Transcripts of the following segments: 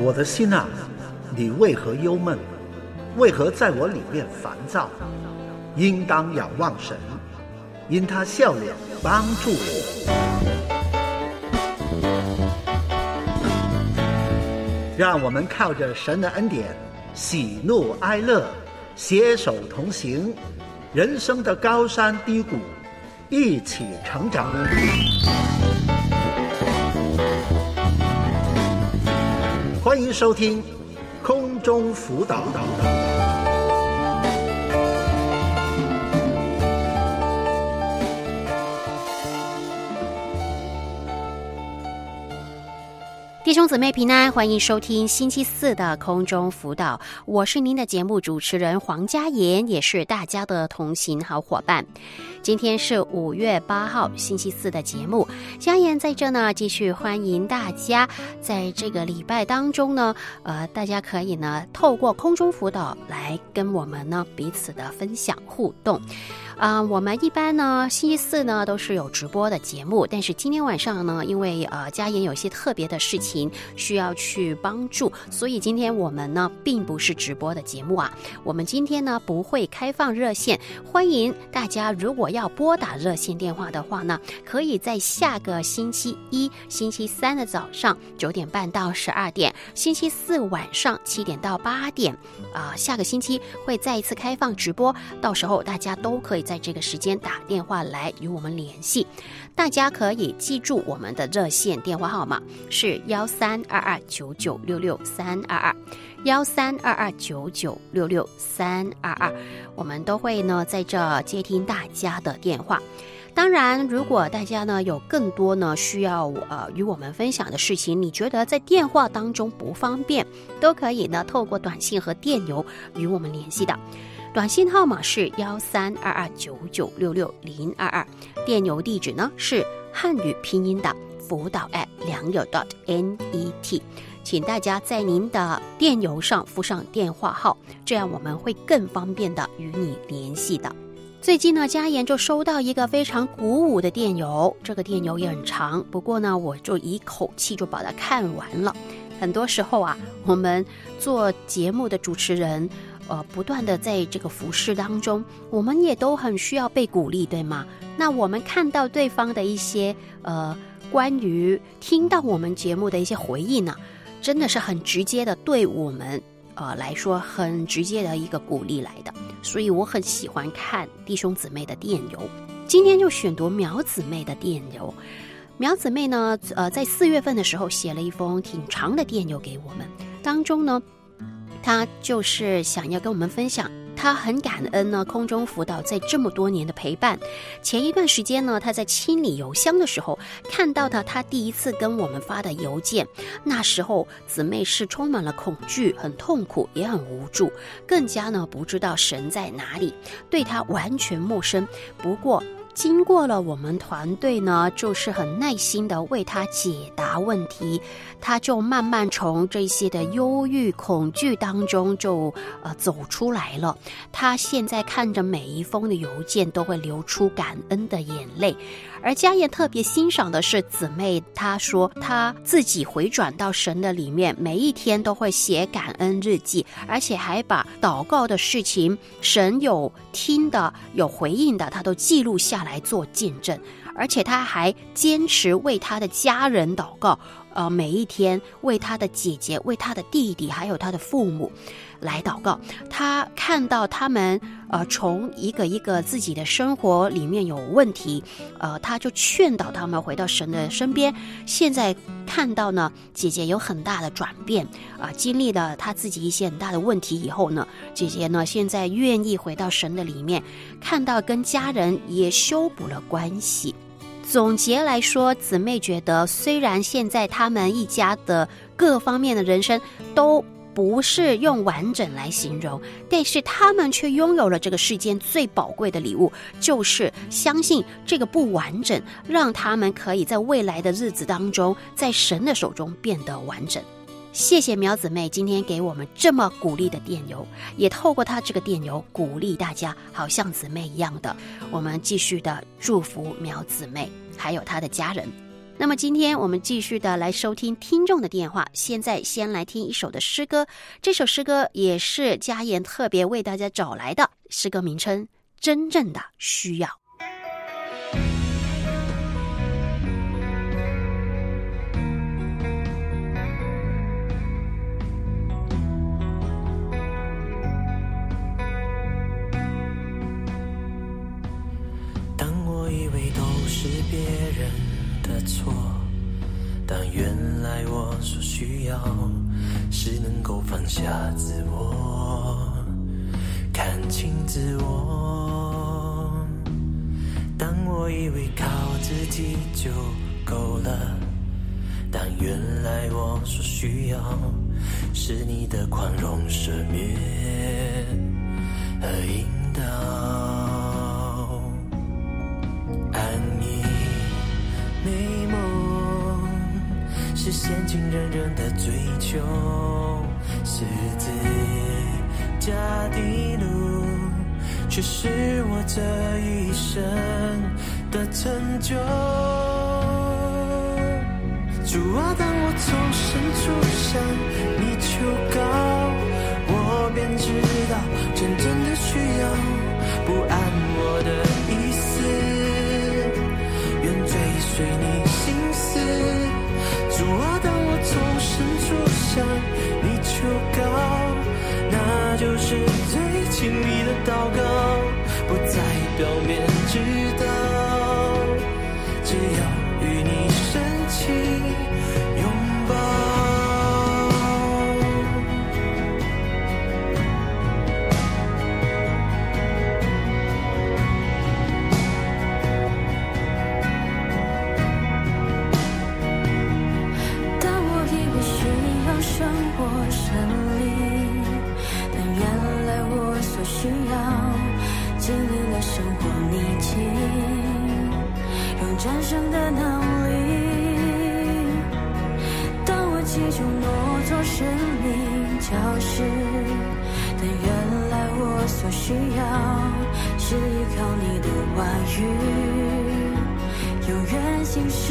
我的心啊，你为何忧闷？为何在我里面烦躁？应当仰望神，因他笑脸帮助我。让我们靠着神的恩典，喜怒哀乐，携手同行，人生的高山低谷，一起成长。欢迎收听空中辅导。 弟兄姊妹平安，欢迎收听星期四的空中辅导，我是您的节目主持人黄嘉妍，也是大家的同行好伙伴。今天是5月8号星期四的节目，嘉妍在这呢继续欢迎大家。在这个礼拜当中呢，大家可以呢透过空中辅导来跟我们呢彼此的分享互动。我们一般呢星期四呢都是有直播的节目，但是今天晚上呢，因为嘉妍有一些特别的事情需要去帮助，所以今天我们呢并不是直播的节目啊。我们今天呢不会开放热线，欢迎大家如果要拨打热线电话的话呢，可以在下个星期一、星期三的早上9点半到12点，星期四晚上7点到8点，下个星期会再一次开放直播，到时候大家都可以在这个时间打电话来与我们联系。大家可以记住我们的热线电话号码是1322996322，1322996322，我们都会呢在这接听大家的电话。当然，如果大家呢有更多呢需要与我们分享的事情，你觉得在电话当中不方便，都可以呢透过短信和电邮与我们联系的。短信号码是132299660022，电邮地址呢是汉语拼音的辅导@良友.net，请大家在您的电邮上附上电话号，这样我们会更方便的与你联系的。最近呢，嘉妍就收到一个非常鼓舞的电邮，这个电邮也很长，不过呢，我就一口气就把它看完了。很多时候啊，我们做节目的主持人，不断的在这个服事当中，我们也都很需要被鼓励，对吗？那我们看到对方的一些关于听到我们节目的一些回应呢，真的是很直接的对我们来说很直接的一个鼓励来的，所以我很喜欢看弟兄姊妹的电邮。今天就选读苗姊妹的电邮。苗姊妹呢，在4月份的时候写了一封挺长的电邮给我们，当中呢，她就是想要跟我们分享，她很感恩呢空中辅导在这么多年的陪伴。前一段时间呢，她在清理邮箱的时候，看到她第一次跟我们发的邮件，那时候姊妹是充满了恐惧，很痛苦，也很无助，更加呢不知道神在哪里，对她完全陌生。不过经过了我们团队呢，就是很耐心的为他解答问题，他就慢慢从这些的忧郁恐惧当中就走出来了。他现在看着每一封的邮件都会流出感恩的眼泪。而嘉妍特别欣赏的是姊妹，她说她自己回转到神的里面，每一天都会写感恩日记，而且还把祷告的事情，神有听的有回应的，她都记录下来做见证。而且她还坚持为她的家人祷告，每一天为她的姐姐、为她的弟弟还有她的父母来祷告。他看到他们从一个一个自己的生活里面有问题，他就劝导他们回到神的身边。现在看到呢，姐姐有很大的转变，经历了他自己一些很大的问题以后呢，姐姐呢现在愿意回到神的里面，看到跟家人也修补了关系。总结来说，姊妹觉得虽然现在他们一家的各方面的人生都不是用完整来形容，但是他们却拥有了这个世间最宝贵的礼物，就是相信这个不完整，让他们可以在未来的日子当中，在神的手中变得完整。谢谢苗姊妹今天给我们这么鼓励的电邮，也透过她这个电邮鼓励大家，好像姊妹一样的，我们继续的祝福苗姊妹还有她的家人。 那么今天我们继续的来收听听众的电话，现在先来听一首的诗歌，这首诗歌也是嘉言特别为大家找来的，诗歌名称《真正的需要》。 当我以为都是别人的错，但原来我所需要是能够放下自我，看清自我。当我以为靠自己就够了，但原来我所需要是你的宽容赦免和引导。安逸美梦是陷进人人的追求，十字架的路却是我这一生的成就。主啊，当我从深处向你求告，我便知道真正的需要不按我的意思，愿追随你心思。主啊，当我从深处向你求告，那就是最亲密的祷告，不在表面知道，只要与你深情拥抱。需要经历了生活逆境，有战胜的能力。当我祈求挪作生命教室，但原来我所需要是依靠你的话语，有缘行事，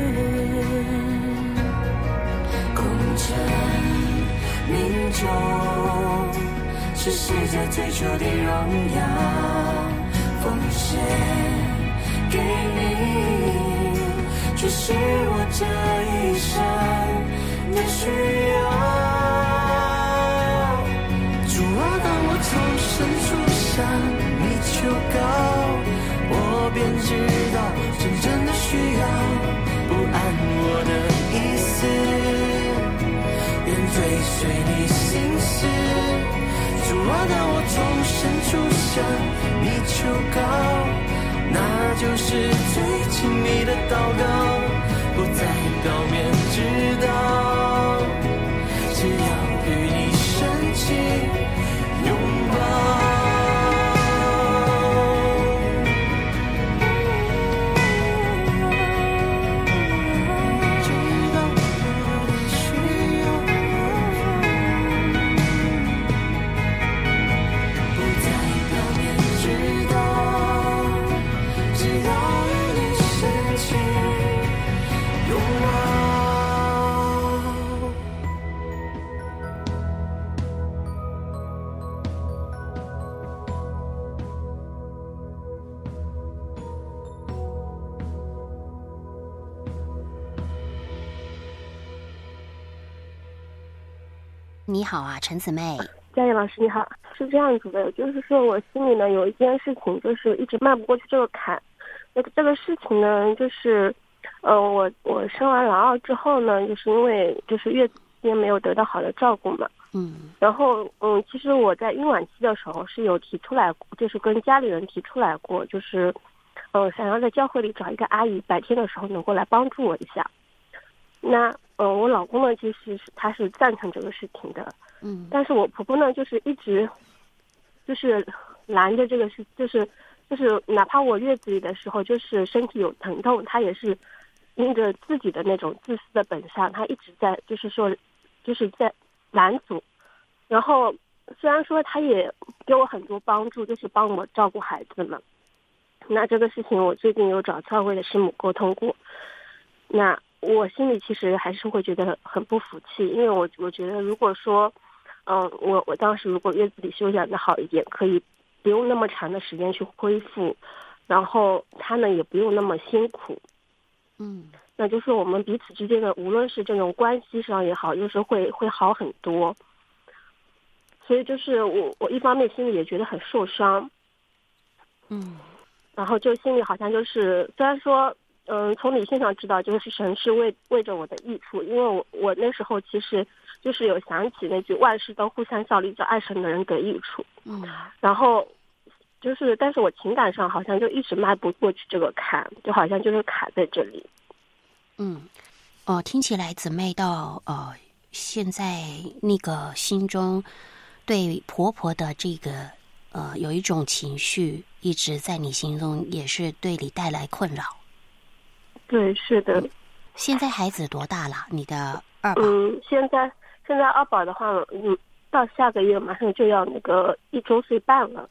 功成名就是世界追求的荣耀，奉献给你，却是我这一生的需要。主啊，当我从深处向你求告，我便知道真正的需要不按我的意思，愿追随你心思。主啊，当我从深处向你求告，那就是最亲密的祷告，不在表面知道，只要与你深情拥抱。 你好啊，陈姊妹。 嘉言老师你好，是这样子的，就是说我心里呢有一件事情，就是一直迈不过去这个坎。那这个事情呢，就是我生完老二之后呢，就是因为就是月子期间没有得到好的照顾嘛，然后其实我在孕晚期的时候是有提出来过，就是跟家里人提出来过，就是想要在教会里找一个阿姨，白天的时候能够来帮助我一下。那我老公呢，其实他是赞成这个事情的，但是我婆婆呢，就是一直就是拦着这个事，就是哪怕我月子里的时候，就是身体有疼痛，她也是因着自己的那种自私的本善，她一直在就是说就是在拦阻。然后虽然说她也给我很多帮助，就是帮我照顾孩子们。那这个事情我最近有找教会的师母沟通过。 那我心里其实还是会觉得很不服气，因为我觉得如果说，我当时如果月子里休养的好一点，可以不用那么长的时间去恢复，然后他呢也不用那么辛苦，那就是我们彼此之间的无论是这种关系上也好，就是会好很多。所以就是我一方面心里也觉得很受伤，然后就心里好像就是虽然说从理性上知道就是神是为着我的益处，因为我那时候其实就是有想起那句万事都互相效力，叫爱神的人得益处，然后就是但是我情感上好像就一直迈不过去这个坎，就好像就是卡在这里。 听起来姊妹到现在那个心中对婆婆的这个有一种情绪一直在你心中，也是对你带来困扰。 对，是的。 现在孩子多大了？你的二宝？ 现在二宝的话，到下个月马上就要那个1周岁半了。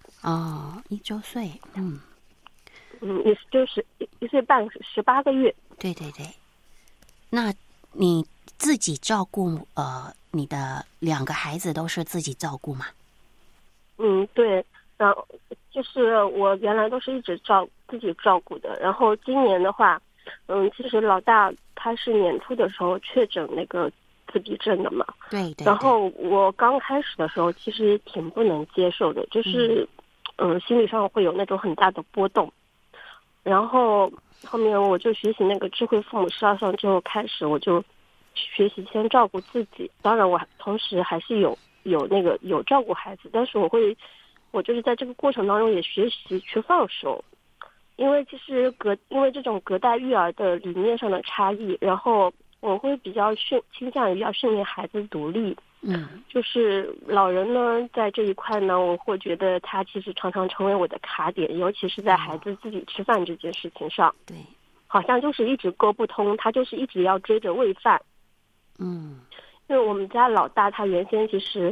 1周岁， 也就是1岁半，18个月。 对对对。那你自己照顾你的2个孩子都是自己照顾吗？ 对，然后就是我原来都是一直自己照顾的，然后今年的话，其实老大他是年初的时候确诊那个自闭症的嘛， 对对。然后我刚开始的时候其实挺不能接受的，就是心理上会有那种很大的波动，然后后面我就学习那个智慧父母12上之后开始，我就学习先照顾自己，当然我同时还是有照顾孩子，但是我就是在这个过程当中也学习去放手，因为其实因为这种隔代育儿的理念上的差异，然后我会比较倾向于要训练孩子独立。就是老人呢在这一块呢，我会觉得他其实常常成为我的卡点，尤其是在孩子自己吃饭这件事情上。 对， 好像就是一直沟不通，他就是一直要追着喂饭。因为我们家老大他原先其实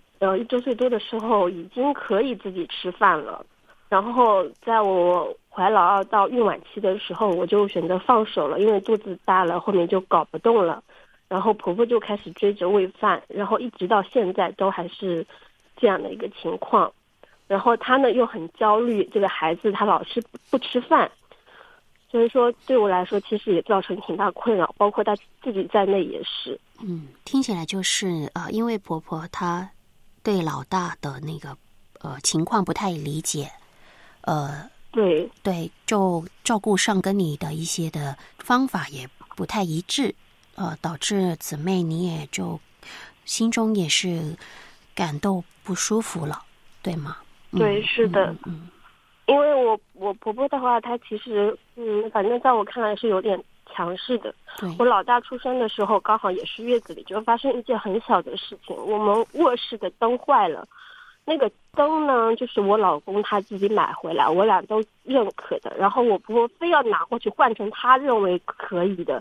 1周岁多的时候已经可以自己吃饭了，然后在我怀老二到孕晚期的时候，我就选择放手了，因为肚子大了，后面就搞不动了，然后婆婆就开始追着喂饭，然后一直到现在都还是这样的一个情况。然后他呢又很焦虑，这个孩子他老是不吃饭，所以说对我来说其实也造成挺大困扰，包括他自己在内也是。 听起来就是因为婆婆她对老大的那个情况不太理解， 对， 就照顾上跟你的一些的方法也不太一致，导致姊妹你也就心中也是感到不舒服了，对吗？ 对，是的。因为我婆婆的话，她其实反正在我看来是有点强势的。我老大出生的时候刚好也是月子里，就发生一件很小的事情，我们卧室的灯坏了，那个灯呢就是我老公他自己买回来，我俩都认可的，然后我婆婆非要拿过去换成他认为可以的。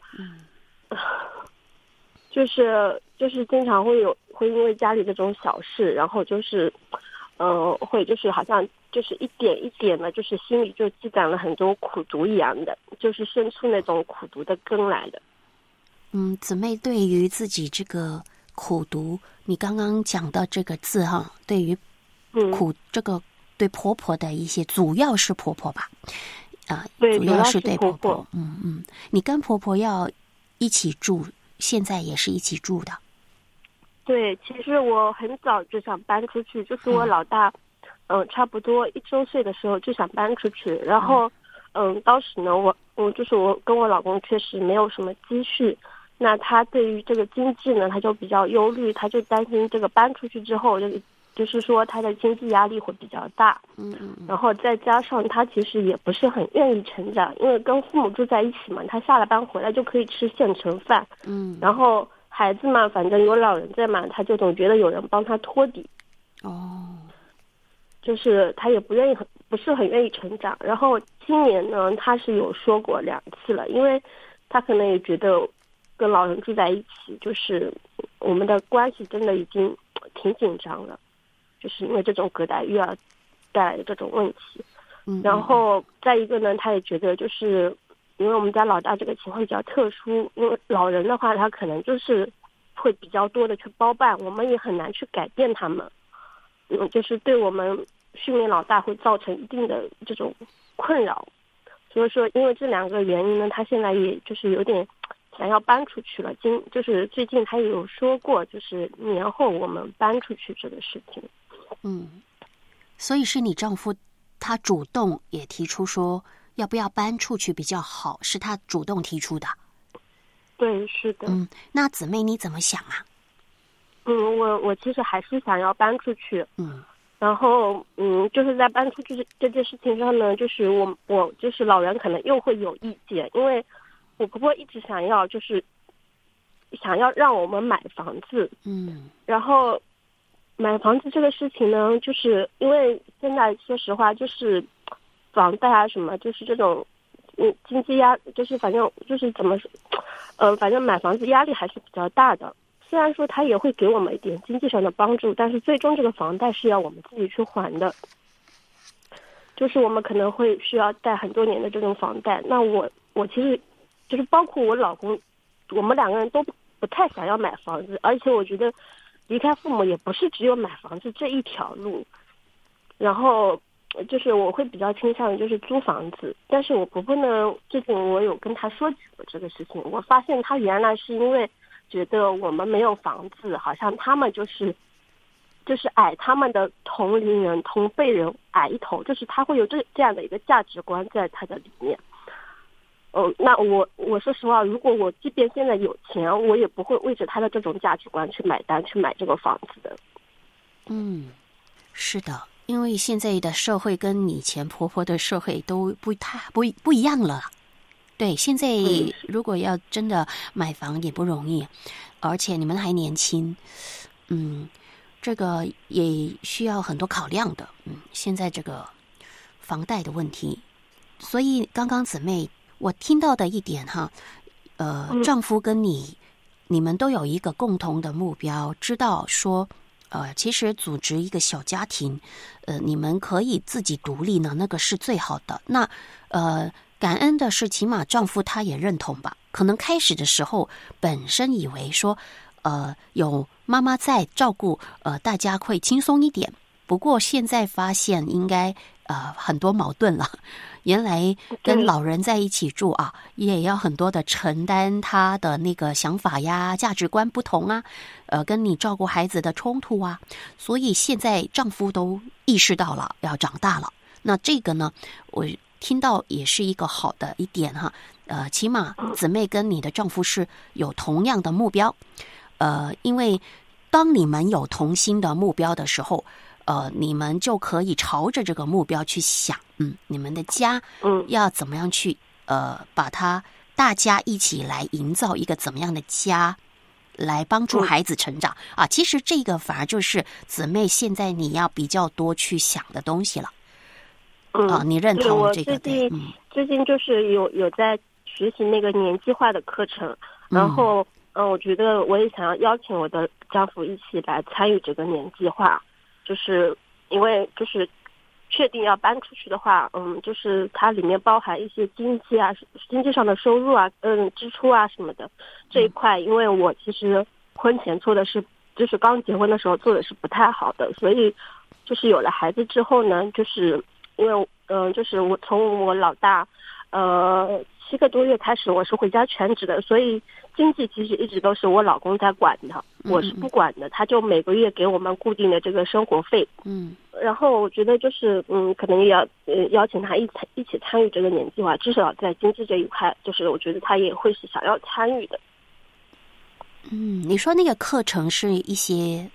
就是经常会因为家里这种小事，然后就是会就是好像就是一点一点的，就是心里就积攒了很多苦毒一样的，就是生出那种苦毒的根来的。 姊妹对于自己这个苦毒，你刚刚讲到这个字哈，对于这个对婆婆的一些，主要是婆婆吧， 对， 主要是对婆婆。 你跟婆婆要一起住，现在也是一起住的。 对，其实我很早就想搬出去，就是我老大差不多1周岁的时候就想搬出去，然后当时呢我跟我老公确实没有什么积蓄，那他对于这个经济呢他就比较忧虑，他就担心这个搬出去之后就是说他的经济压力会比较大。然后再加上他其实也不是很愿意成长，因为跟父母住在一起嘛，他下了班回来就可以吃现成饭。然后孩子嘛，反正有老人在嘛，他就总觉得有人帮他拖底。就是他也不是很愿意成长。然后今年呢，他是有说过2次了，因为他可能也觉得跟老人住在一起，就是我们的关系真的已经挺紧张了，就是因为这种隔代育儿带来的这种问题。然后再一个呢，他也觉得就是因为我们家老大这个情况比较特殊，因为老人的话，他可能就是会比较多的去包办，我们也很难去改变他们，就是对我们训练老大会造成一定的这种困扰。所以说，因为这2个原因呢，他现在也就是有点想要搬出去了。就是最近他也有说过，就是年后我们搬出去这个事情。 所以是你丈夫他主动也提出说要不要搬出去比较好，是他主动提出的。 对，是的。 那姊妹你怎么想啊？ 我其实还是想要搬出去。然后就是在搬出去这件事情上呢，就是我就是老人可能又会有意见，因为我婆婆一直想要让我们买房子。然后买房子这个事情呢，就是因为现在说实话，就是房贷啊什么，就是这种经济压，就是反正就是怎么说，反正买房子压力还是比较大的。虽然说他也会给我们一点经济上的帮助，但是最终这个房贷是要我们自己去还的，就是我们可能会需要贷很多年的这种房贷。那我其实就是包括我老公，我们2个人都不太想要买房子，而且我觉得离开父母也不是只有买房子这一条路。然后就是我会比较倾向于就是租房子，但是我婆婆呢，最近我有跟她说起过这个事情，我发现她原来是因为觉得我们没有房子，好像他们就是矮他们的同龄人同辈人矮一头，就是他会有这样的一个价值观在他的里面。那我说实话，如果我即便现在有钱，我也不会为着他的这种价值观去买单去买这个房子的。 是的，因为现在的社会跟以前婆婆的社会都不一样了。对，现在如果要真的买房也不容易，而且你们还年轻，这个也需要很多考量的。现在这个房贷的问题，所以刚刚姊妹我听到的一点哈，丈夫跟你们都有一个共同的目标，知道说其实组织一个小家庭，你们可以自己独立呢，那个是最好的。那感恩的是，起码丈夫他也认同吧。可能开始的时候，本身以为说，有妈妈在照顾，大家会轻松一点。不过现在发现应该很多矛盾了。原来跟老人在一起住啊，也要很多的承担他的那个想法呀、价值观不同啊，跟你照顾孩子的冲突啊。所以现在丈夫都意识到了，要长大了。那这个呢，我听到也是一个好的一点哈，起码姊妹跟你的丈夫是有同样的目标，因为当你们有同心的目标的时候，你们就可以朝着这个目标去想，你们的家要怎么样去把它大家一起来营造一个怎么样的家，来帮助孩子成长啊。其实这个反而就是姊妹现在你要比较多去想的东西了。你认同这个？对， 最近就是有在学习那个年计划的课程，然后我觉得我也想要邀请我的丈夫一起来参与这个年计划，就是因为就是确定要搬出去的话，就是它里面包含一些经济上的收入啊，支出啊什么的这一块，因为我其实婚前做的是，就是刚结婚的时候做的是不太好的，所以就是有了孩子之后呢，就是因为就是我从我老大7个多月开始，我是回家全职的，所以经济其实一直都是我老公在管的，我是不管的，他就每个月给我们固定的这个生活费。然后我觉得就是可能也要邀请他一起参与这个年计划，至少在经济这一块，就是我觉得他也会是想要参与的。 你说那个课程是一些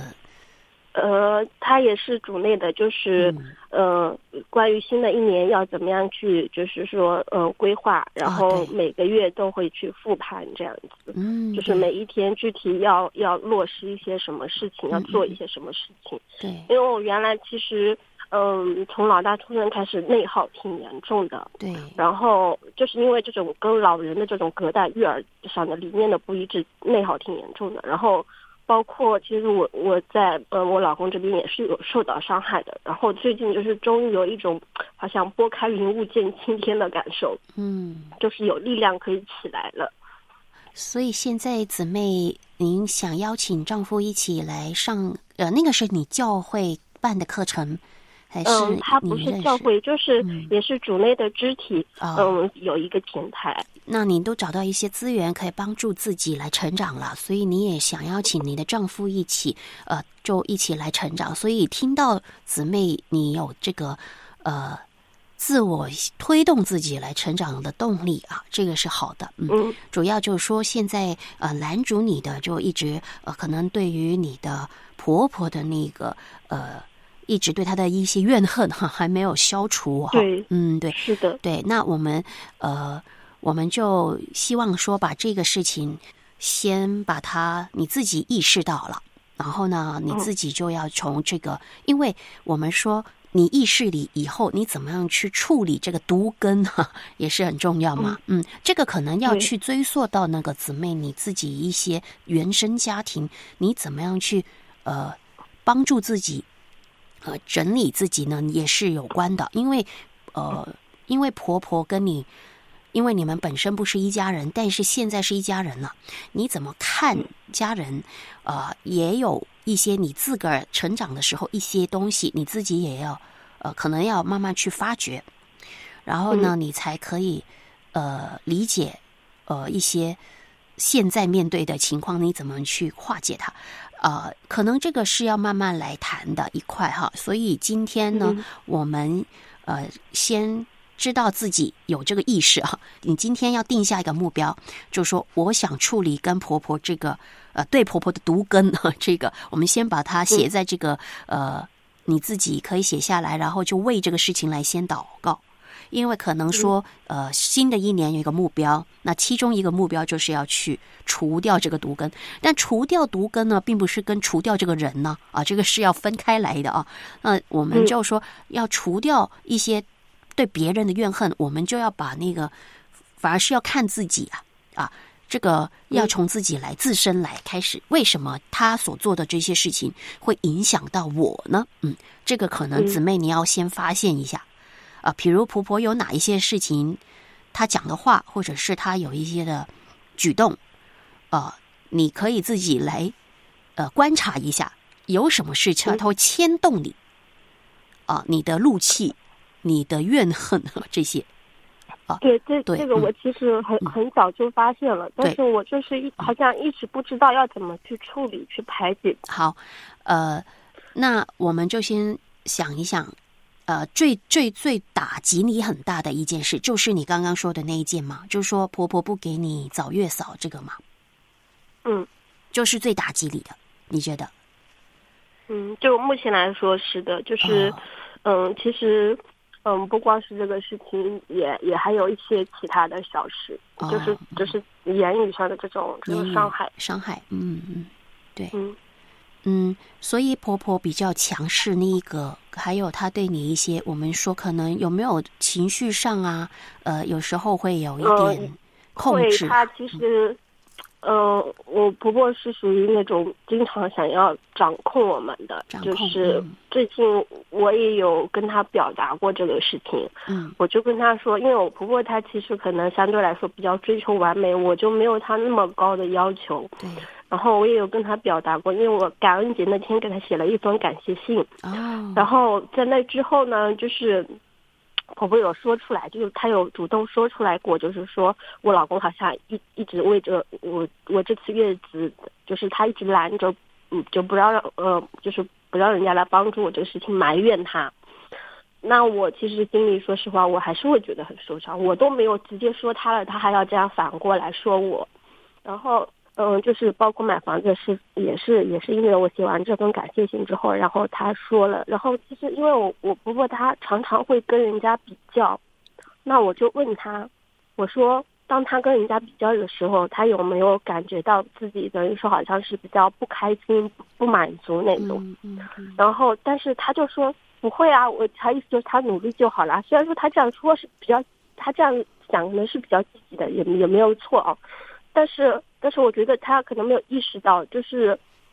他也是组内的，就是关于新的一年要怎么样去，就是说规划，然后每个月都会去复盘这样子。就是每一天具体要落实一些什么事情，要做一些什么事情。 对， 因为我原来其实从老大出生开始内耗挺严重的。 对， 然后就是因为这种跟老人的这种隔代育儿上的理念的不一致，内耗挺严重的。然后包括其实我在我老公这边也是有受到伤害的，然后最近就是终于有一种好像拨开云雾见青天的感受，就是有力量可以起来了。 所以现在姊妹，您想邀请丈夫一起来上那个是你教会办的课程，还是他不是教会，就是也是主内的肢体，有一个平台。 那你都找到一些资源可以帮助自己来成长了，所以你也想邀请你的丈夫一起，就一起来成长。所以听到姊妹你有这个自我推动自己来成长的动力啊，这个是好的。主要就是说现在拦阻你的就一直可能对于你的婆婆的那个一直对她的一些怨恨还没有消除哈。 对， 对， 是的， 对。那我们就希望说把这个事情先把它你自己意识到了，然后呢你自己就要从这个，因为我们说你意识里以后你怎么样去处理这个毒根也是很重要嘛。这个可能要去追溯到那个姊妹你自己一些原生家庭，你怎么样去帮助自己整理自己呢，也是有关的。因为婆婆跟你，因为你们本身不是一家人，但是现在是一家人了，你怎么看家人也有一些你自个儿成长的时候一些东西你自己也要可能要慢慢去发掘，然后呢你才可以理解一些现在面对的情况你怎么去化解它。可能这个是要慢慢来谈的一块哈。所以今天呢我们先知道自己有这个意识啊，你今天要定下一个目标，就是说我想处理跟婆婆这个对婆婆的毒根这个我们先把它写在这个你自己可以写下来，然后就为这个事情来先祷告。因为可能说新的一年有一个目标，那其中一个目标就是要去除掉这个毒根，但除掉毒根呢并不是跟除掉这个人呢这个是要分开来的啊。那我们就说要除掉一些对别人的怨恨，我们就要把那个反而是要看自己这个要从自己来自身来开始，为什么他所做的这些事情会影响到我呢？这个可能姊妹你要先发现一下比如婆婆有哪一些事情她讲的话，或者是她有一些的举动你可以自己来观察一下，有什么事情它会牵动你你的怒气，你的怨恨这些对，这个我其实很早就发现了，但是我就是好像一直不知道要怎么去处理去排解。 好，那我们就先想一想最打击你很大的一件事，就是你刚刚说的那一件嘛，就是说婆婆不给你找月嫂这个嘛。就是最打击你的，你觉得？ 就目前来说是的，就是其实不光是这个事情，也还有一些其他的小事，就是言语上的这种伤害。 对。所以婆婆比较强势那一个，还有她对你一些，我们说可能有没有情绪上有时候会有一点控制。 她其实我婆婆是属于那种经常想要掌控我们的，就是最近我也有跟她表达过这个事情。我就跟她说，因为我婆婆她其实可能相对来说比较追求完美，我就没有她那么高的要求。 对。 然后我也有跟她表达过，因为我感恩节那天给她写了一封感谢信。然后在那之后呢，就是婆婆有说出来，就是她有主动说出来过，就是说我老公好像一直为着我这次月子，就是他一直拦着，就不让就是不让人家来帮助我这个事情，埋怨他。那我其实心里说实话，我还是会觉得很受伤。我都没有直接说他了，他还要这样反过来说我。然后就是包括买房子是也是因为我写完这封感谢信之后，然后他说了，然后其实因为我婆婆她常常会跟人家比较，那我就问他，我说当他跟人家比较的时候，他有没有感觉到自己等于说好像是比较不开心不满足那种。然后但是他就说不会啊，他意思就是他努力就好了。虽然说他这样说是比较，他这样想可能是比较积极的，也没有错但是我觉得他可能没有意识到，就是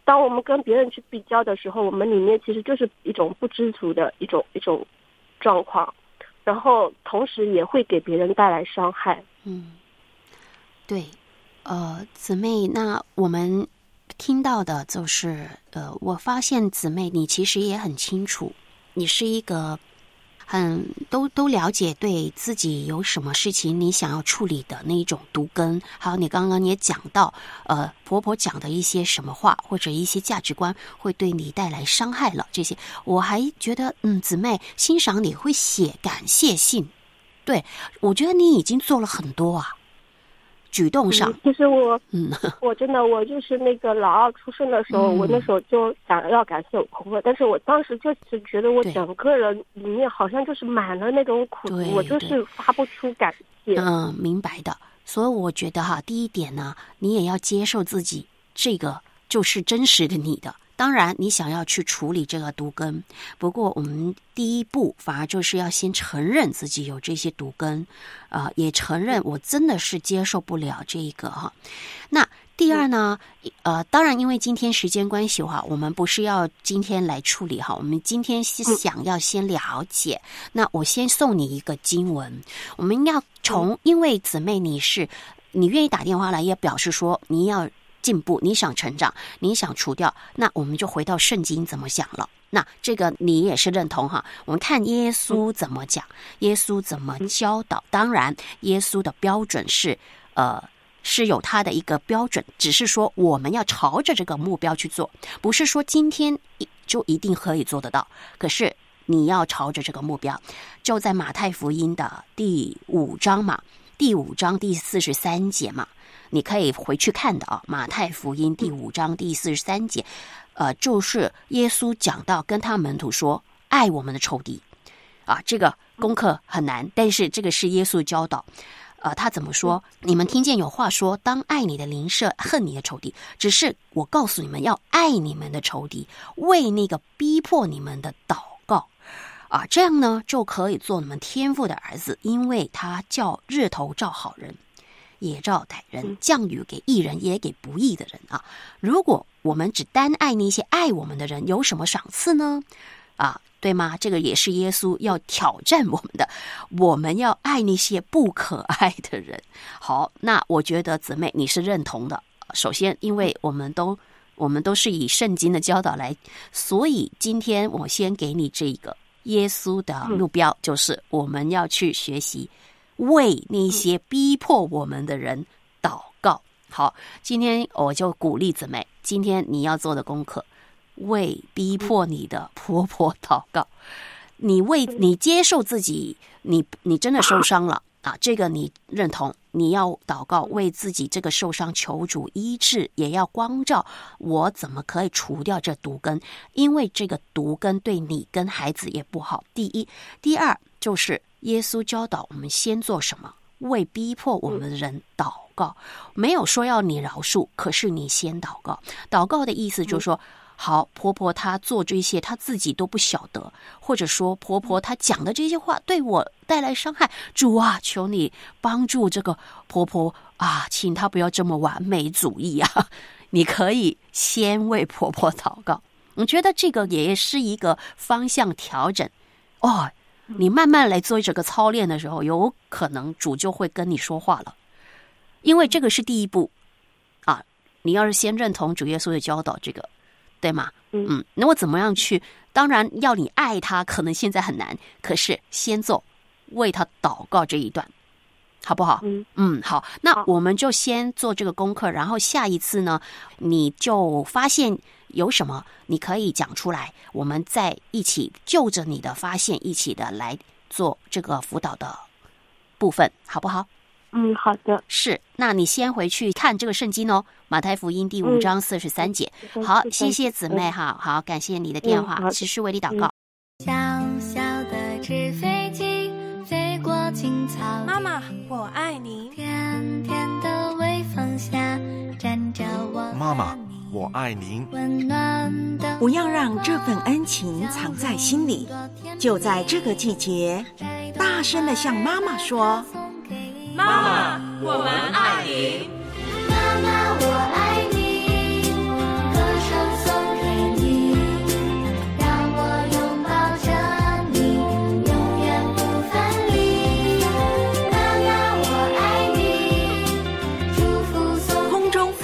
当我们跟别人去比较的时候，我们里面其实就是一种不知足的一种状况，然后同时也会给别人带来伤害。 对，姊妹，那我们听到的就是，我发现姊妹你其实也很清楚，你是一个都了解对自己有什么事情你想要处理的那一种毒根，还有你刚刚也讲到，婆婆讲的一些什么话或者一些价值观会对你带来伤害了，这些我还觉得，姊妹欣赏你会写感谢信，对，我觉得你已经做了很多啊。举动上， 其实我真的我就是那个老二出生的时候，我那时候就想要感谢我婆婆，但是我当时就是觉得我整个人里面好像就是满了那种苦毒，我就是发不出感谢。 明白的。所以我觉得第一点呢，你也要接受自己，这个就是真实的你的。当然你想要去处理这个毒根，不过我们第一步反而就是要先承认自己有这些毒根，也承认我真的是接受不了这个那第二呢，当然因为今天时间关系我们不是要今天来处理我们今天是想要先了解。那我先送你一个经文，我们要因为姊妹你愿意打电话来，也表示说你要进步，你想成长，你想除掉，那我们就回到圣经怎么讲了。那这个你也是认同我们看耶稣怎么讲，耶稣怎么教导。当然耶稣的标准是有他的一个标准，只是说我们要朝着这个目标去做，不是说今天就一定可以做得到，可是你要朝着这个目标。就在马太福音的第5章嘛，第5章第43节嘛，你可以回去看的马太福音第5章第43节，就是耶稣讲到跟他门徒说爱我们的仇敌这个功课很难，但是这个是耶稣教导。他怎么说？你们听见有话说，当爱你的邻舍，恨你的仇敌。只是我告诉你们，要爱你们的仇敌，为那个逼迫你们的祷告这样呢就可以做你们天父的儿子，因为他叫日头照好人，也照歹人，降雨给义人，也给不义的人如果我们只单爱那些爱我们的人，有什么赏赐呢？对吗？这个也是耶稣要挑战我们的，我们要爱那些不可爱的人。好，那我觉得姊妹你是认同的。首先因为我们都是以圣经的教导来，所以今天我先给你这个耶稣的目标，就是我们要去学习为那些逼迫我们的人祷告。好，今天我就鼓励姊妹，今天你要做的功课，为逼迫你的婆婆祷告。你接受自己，你真的受伤了这个你认同，你要祷告，为自己这个受伤求主医治，也要光照我怎么可以除掉这毒根，因为这个毒根对你跟孩子也不好。第一，第二就是耶稣教导我们先做什么，为逼迫我们的人祷告，没有说要你饶恕，可是你先祷告。祷告的意思就是说，好，婆婆她做这些她自己都不晓得，或者说婆婆她讲的这些话对我带来伤害，主求你帮助这个婆婆请她不要这么完美主义你可以先为婆婆祷告。我觉得这个也是一个方向调整你慢慢来做这个操练的时候，有可能主就会跟你说话了，因为这个是第一步你要是先认同主耶稣的教导，这个对吗？那我怎么样去？当然要你爱他，可能现在很难，可是先做为他祷告这一段，好不好？好，那我们就先做这个功课，然后下一次呢，你就发现有什么你可以讲出来，我们再一起就着你的发现一起的来做这个辅导的部分，好不好？ 好的。 是，那你先回去看这个圣经马太福音第5章43节。好，谢谢姊妹好，感谢你的电话，持续为你祷告。 小小的纸飞机飞过青草， 妈妈，我爱你。 甜甜的微风下站着我， 妈妈，我爱您。 温暖的， 不要让这份恩情藏在心里，就在这个季节，大声地向妈妈说： 妈妈，我们爱你。 妈妈，我爱你。歌声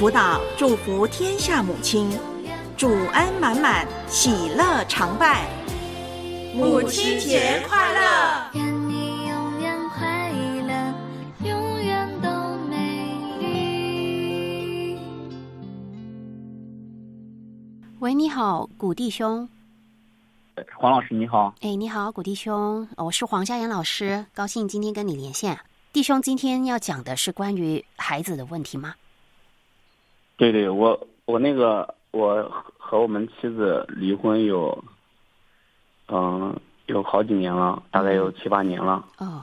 辅导祝福天下母亲，主恩满满，喜乐常伴。 母亲节快乐！ 愿你永远快乐，永远都美丽。 喂，你好，古弟兄。 黄老师你好。 你好，古弟兄，我是黄佳妍老师，高兴今天跟你连线。弟兄，今天要讲的是关于孩子的问题吗？ 对，我和我们妻子离婚有好几年了，大概有7、8年了。 哦。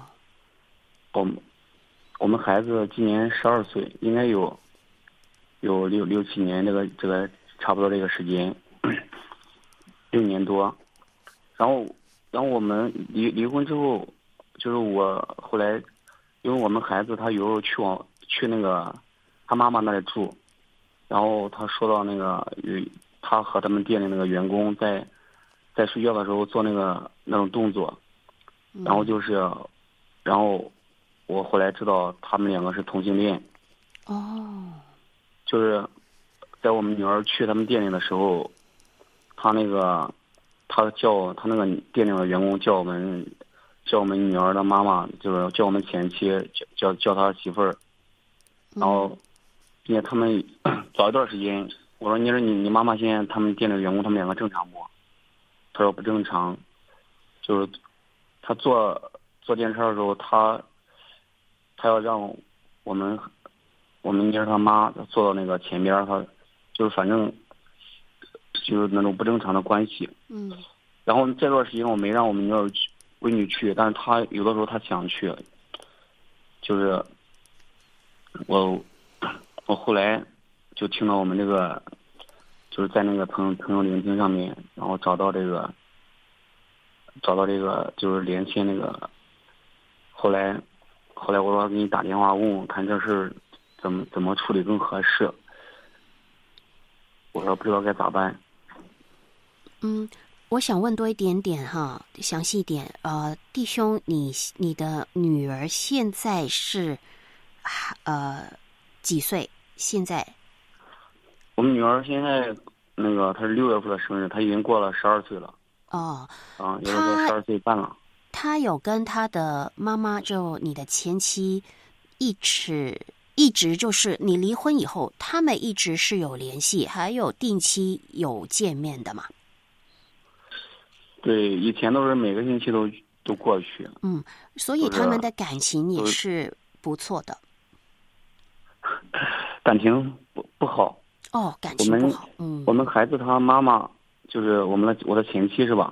我们孩子今年12岁，应该有6、7年，这个差不多这个时间，6年多。然后我们离婚之后，就是我后来，因为我们孩子他有时候去那个他妈妈那里住，然后他说到那个他和他们店里那个员工在睡觉的时候做那种动作，然后我后来知道他们2个是同性恋。 哦。 就是在我们女儿去他们店里的时候，他那个店里的员工叫我们女儿的妈妈，就是叫我们前妻，叫他媳妇儿。然后并且他们早一段时间，我说你妈妈现在他们店里的员工他们2个正常不？他说不正常。就是他坐电车的时候，他要让我们妮儿他妈坐到那个前边，他就是反正就是那种不正常的关系。然后这段时间我没让我们闺女去，但是她有的时候她想去。就是我后来就听到我们这个，就是在那个朋友聆听上面，然后找到这个就是连线那个。后来我说给你打电话问问看这事怎么处理更合适。我说不知道该咋办。 我想问多一点点哈，详细一点。弟兄，你的女儿现在是几岁？现在？ 我们女儿现在她是6月份的生日，她已经过了12岁了。 哦。 也就是说12岁半了。 她有跟她的妈妈，就你的前妻，一直就是你离婚以后，他们一直是有联系，还有定期有见面的嘛？ 对，以前都是每个星期都过去。 所以他们的感情也是不错的。 感情不好。 感情不好。 我们孩子他妈妈就是我的前妻是吧？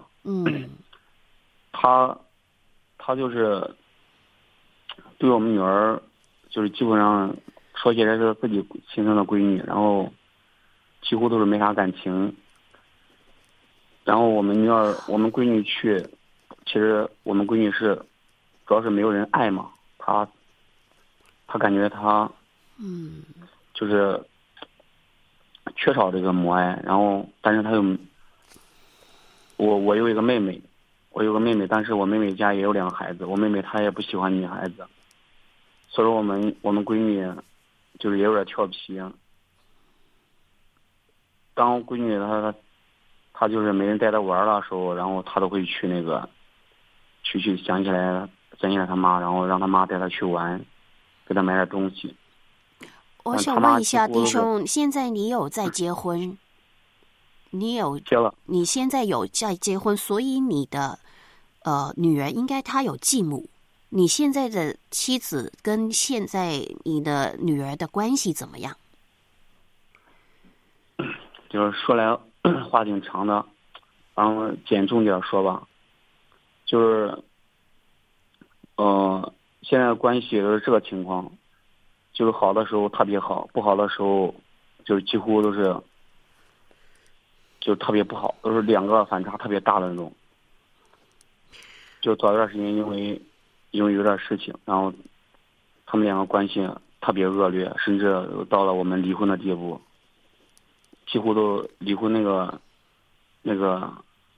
他就是对我们女儿，就是基本上说起来是自己亲生的闺女，然后几乎都是没啥感情。然后我们闺女去，其实我们闺女是主要是没有人爱嘛，她感觉她就是缺少这个母爱。然后但是她我有一个妹妹，但是我妹妹家也有2个孩子，我妹妹她也不喜欢女孩子，所以说我们闺女就是也有点调皮。当闺女她就是没人带她玩的时候，然后她都会去去想起来她妈，然后让她妈带她去玩，给她买点东西。 我想问一下弟兄，现在你有在结婚？你有结了？ 你现在有在结婚，所以你的女儿应该她有继母。你现在的妻子跟现在你的女儿的关系怎么样？ 就是说来话挺长的，然后简重点说吧。就是现在的关系都是这个情况，就是好的时候特别好，不好的时候就是几乎都是就特别不好，都是2个反差特别大的那种。就早一段时间因为有点事情，然后他们2个关系特别恶劣，甚至到了我们离婚的地步，几乎都离婚那个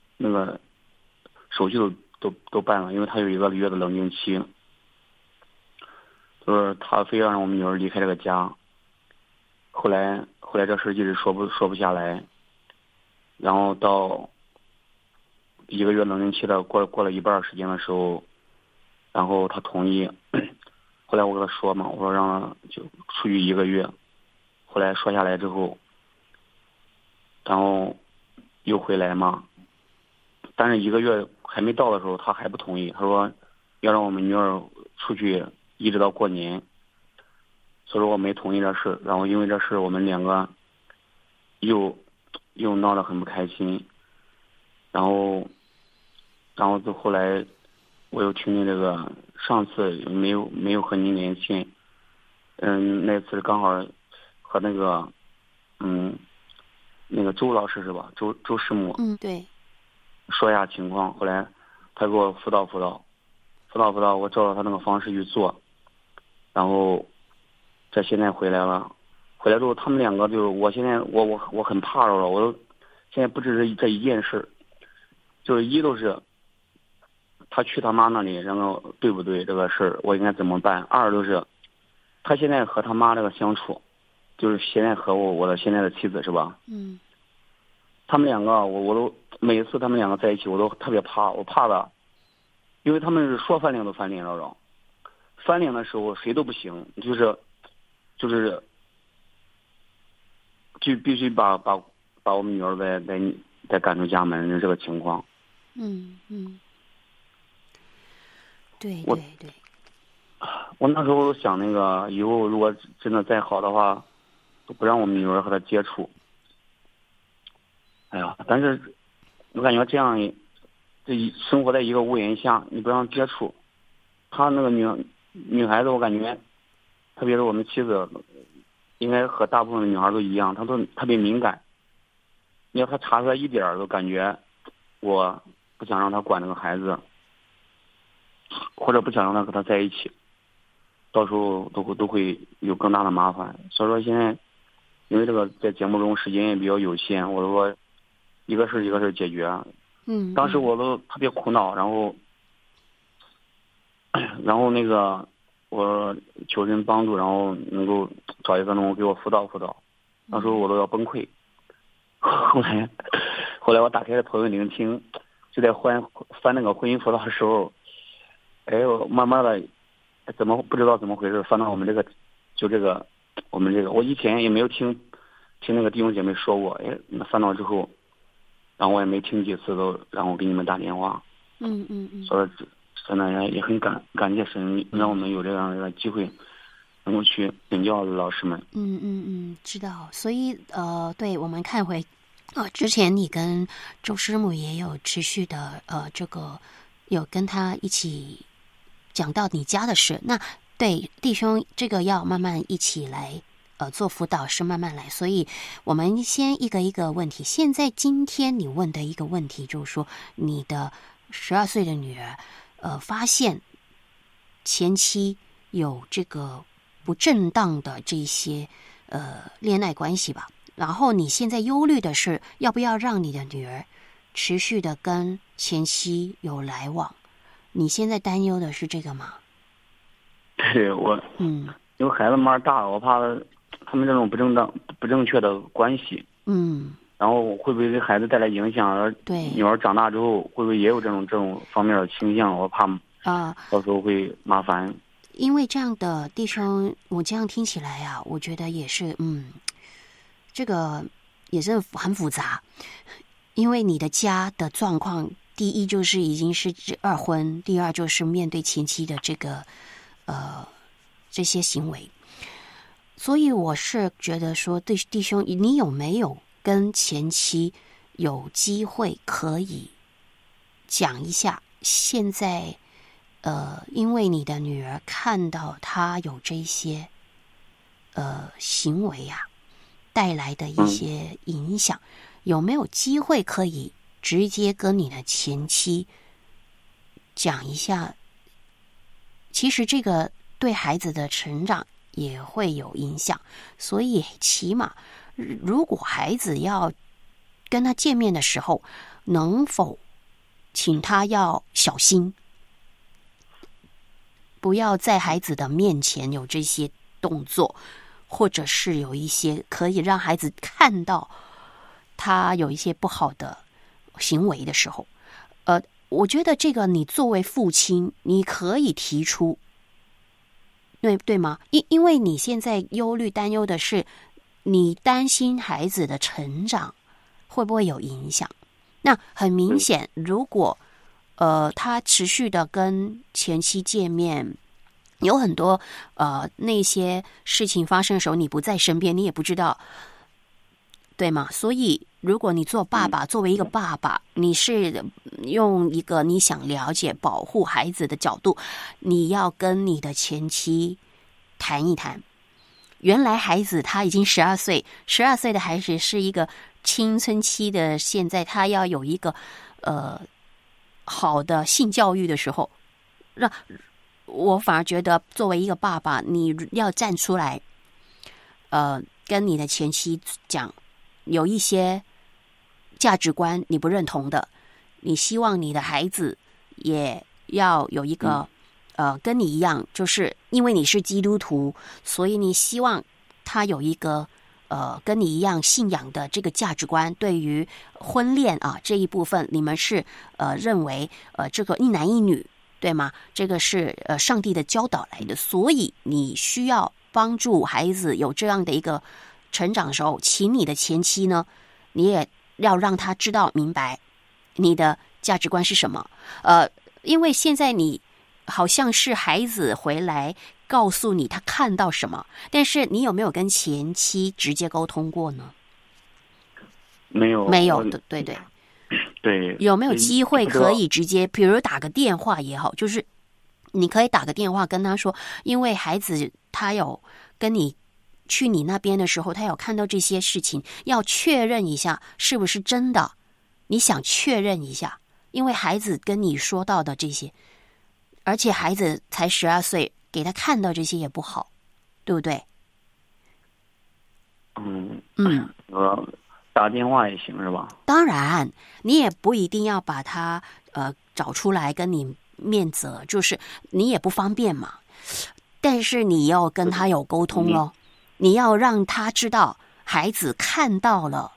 手续都办了，因为他有1个月的冷静期，就是他非要让我们女儿离开这个家。 后来这事一直说不下来，然后到1个月冷静期的过了一半时间的时候，然后他同意。后来我跟他说嘛，我说让他就出去1个月。后来说下来之后，然后又回来嘛，但是1个月还没到的时候，他还不同意。他说要让我们女儿出去一直到过年，所以说我没同意这事。然后因为这事，我们2个又闹得很不开心。然后就后来我又听见这个，上次没有和您联系。那次刚好和那个周老师是吧？周师母。 对。 说一下情况，后来他给我辅导，我照着他那个方式去做。然后这现在回来了，回来之后他们2个就是我现在我很怕着了，我都现在不只是这一件事，就是一都是他去他妈那里，然后对不对这个事儿我应该怎么办？二就是他现在和他妈这个相处，就是现在和我的现在的妻子是吧？他们2个我都每次他们2个在一起我都特别怕，我怕的，因为他们是说翻脸都翻脸了，翻脸的时候谁都不行，就必须把我们女儿再赶出家门，这个情况。 对。 我那时候想那个以后如果真的再好的话，都不让我们女儿和他接触。哎呀，但是我感觉这样，生活在一个屋檐下，你不让接触，她那个女孩子，我感觉，特别是我们妻子，应该和大部分的女孩都一样，她都特别敏感。你要她查出来一点都感觉，我不想让她管那个孩子，或者不想让她和他在一起，到时候都会有更大的麻烦。所以说现在，因为这个在节目中时间也比较有限，我说一个事解决。当时我都特别苦恼，然后那个我求神帮助，然后能够找一个能够给我辅导。当时我都要崩溃。后来我打开了朋友聆听，就在翻那个婚姻辅导的时候，我慢慢的不知道怎么回事，翻到我们这个我以前也没有听那个弟兄姐妹说过，那翻到之后，然后我也没听几次都让我给你们打电话。所以真的也很感谢神，让我们有这样的机会能够去领教老师们。 知道。所以对，我们看回之前你跟周师母也有持续的这个有跟他一起讲到你家的事。那对弟兄这个要慢慢一起来做辅导，是慢慢来。所以我们先一个一个问题。现在今天你问的一个问题就是说，你的12岁的女儿发现前妻有这个不正当的这些恋爱关系吧，然后你现在忧虑的是要不要让你的女儿持续的跟前妻有来往，你现在担忧的是这个吗？ 对，我因为孩子慢慢大了，我怕他们这种不正确的关系，然后会不会给孩子带来影响？而对女儿长大之后会不会也有这种方面的倾向？我怕到时候会麻烦。 因为这样的弟兄，我这样听起来啊，我觉得也是，这个也是很复杂。因为你的家的状况，第一就是已经是2婚，第二就是面对前妻的这个这些行为。所以我是觉得说，对弟兄，你有没有跟前妻有机会可以讲一下？现在因为你的女儿看到他有这些行为啊带来的一些影响，有没有机会可以直接跟你的前妻讲一下？其实这个对孩子的成长也会有影响，所以起码如果孩子要跟他见面的时候，能否请他要小心，不要在孩子的面前有这些动作， 或者是有一些可以让孩子看到他有一些不好的行为的时候，我觉得这个你作为父亲，你可以提出，对吗？因为你现在忧虑担忧的是，你担心孩子的成长会不会有影响？那很明显，如果他持续的跟前妻见面，有很多那些事情发生的时候，你不在身边，你也不知道，对吗？所以如果你作为一个爸爸，你是用一个你想了解保护孩子的角度，你要跟你的前妻谈一谈。原来孩子他已经12岁，12岁的孩子是一个青春期的，现在他要有一个好的性教育的时候，让我反而觉得作为一个爸爸，你要站出来跟你的前妻讲，有一些价值观你不认同的，你希望你的孩子也要有一个跟你一样，就是因为你是基督徒，所以你希望他有一个跟你一样信仰的这个价值观。对于婚恋啊这一部分，你们是认为这个一男一女，对吗？这个是上帝的教导来的，所以你需要帮助孩子有这样的一个成长的时候，请你的前妻呢，你也要让他知道明白你的价值观是什么。因为现在你好像是孩子回来告诉你他看到什么，但是你有没有跟前妻直接沟通过呢？没有的，对。 对， 有没有机会可以直接，比如打个电话也好，就是你可以打个电话跟他说，因为孩子他有跟你去你那边的时候，他有看到这些事情，要确认一下是不是真的，你想确认一下，因为孩子跟你说到的这些，而且孩子才12岁，给他看到这些也不好，对不对？ 打电话也行是吧？ 当然，你也不一定要把他找出来跟你面责，就是你也不方便嘛。但是你要跟他有沟通咯，你要让他知道孩子看到了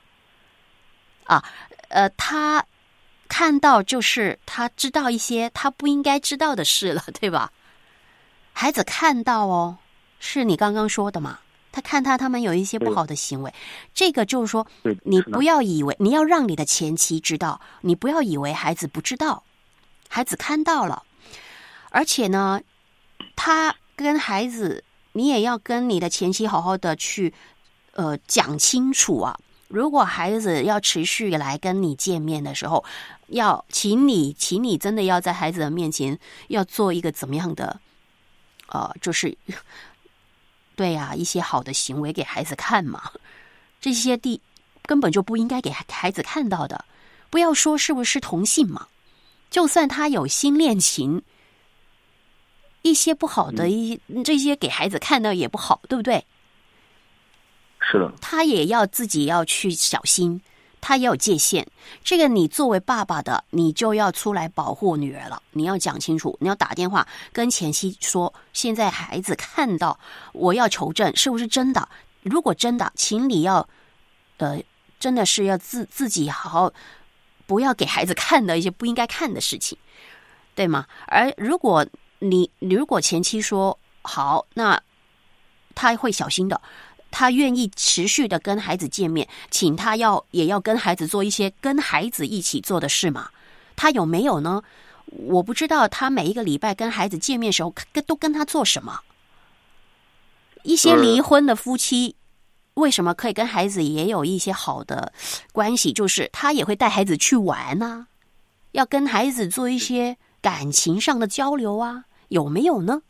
他看到就是他知道一些他不应该知道的事了，对吧？孩子看到是你刚刚说的嘛，他看他们有一些不好的行为，这个就是说，你不要以为，你要让你的前妻知道，你不要以为孩子不知道，孩子看到了，而且呢，他跟孩子，你也要跟你的前妻好好的去讲清楚啊。如果孩子要持续来跟你见面的时候，要请你真的要在孩子的面前要做一个怎么样的就是对啊，一些好的行为给孩子看嘛，这些根本就不应该给孩子看到的。不要说是不是同性嘛，就算他有新恋情，一些不好的这些给孩子看到也不好，对不对？ 是的， 他也要自己要去小心，他也有界限。这个你作为爸爸的，你就要出来保护女儿了。你要讲清楚，你要打电话跟前妻说，现在孩子看到，我要求证是不是真的。如果真的，请你要真的是要自己好好，不要给孩子看的一些不应该看的事情，对吗？而如果前妻说好，那他会小心的。他愿意持续的跟孩子见面，请他也要跟孩子做一些跟孩子一起做的事嘛。他有没有呢？我不知道他每一个礼拜跟孩子见面的时候都跟他做什么。一些离婚的夫妻为什么可以跟孩子也有一些好的关系，就是他也会带孩子去玩啊，要跟孩子做一些感情上的交流啊，有没有呢？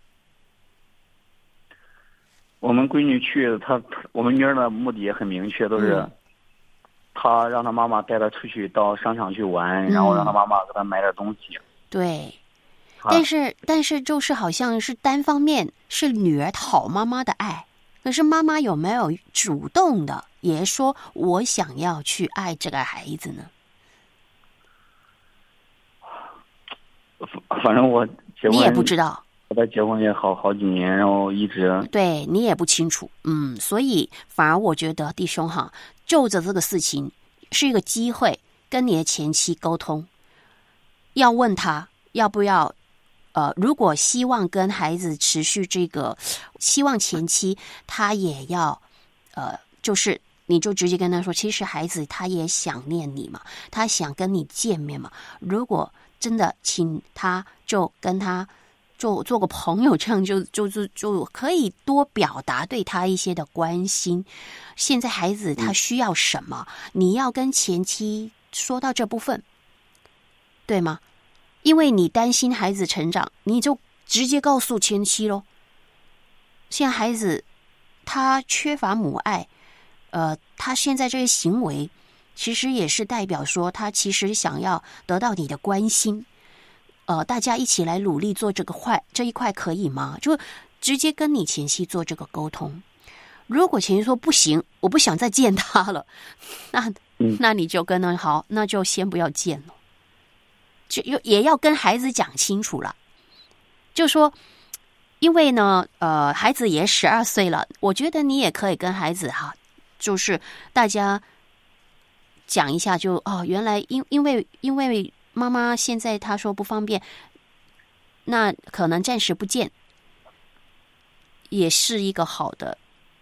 我们闺女去，我们女儿的目的也很明确，都是她让她妈妈带她出去到商场去玩，然后让她妈妈给她买点东西。 对，但是就是好像是单方面是女儿讨妈妈的爱，可是妈妈有没有主动的也说我想要去爱这个孩子呢？ 反正我结婚你也不知道。 和他结婚也好几年，然后一直对你也不清楚，所以反而我觉得弟兄哈，就着这个事情是一个机会，跟你的前妻沟通，要问他要不要。如果希望跟孩子持续这个，希望前妻他也要，就是你就直接跟他说，其实孩子他也想念你嘛，他想跟你见面嘛。如果真的，请他就跟他就做个朋友，这样就可以多表达对他一些的关心。现在孩子他需要什么，你要跟前妻说到这部分，对吗？因为你担心孩子成长，你就直接告诉前妻咯。现在孩子他缺乏母爱，他现在这些行为其实也是代表说他其实想要得到你的关心。大家一起来努力做这一块可以吗？就直接跟你前妻做这个沟通。如果前妻说不行，我不想再见他了，那你就跟他好，那就先不要见了。就也要跟孩子讲清楚了，就说，因为呢，孩子也12岁了，我觉得你也可以跟孩子哈，就是大家讲一下就，原来因为妈妈现在她说不方便，那可能暂时不见，也是一个好的。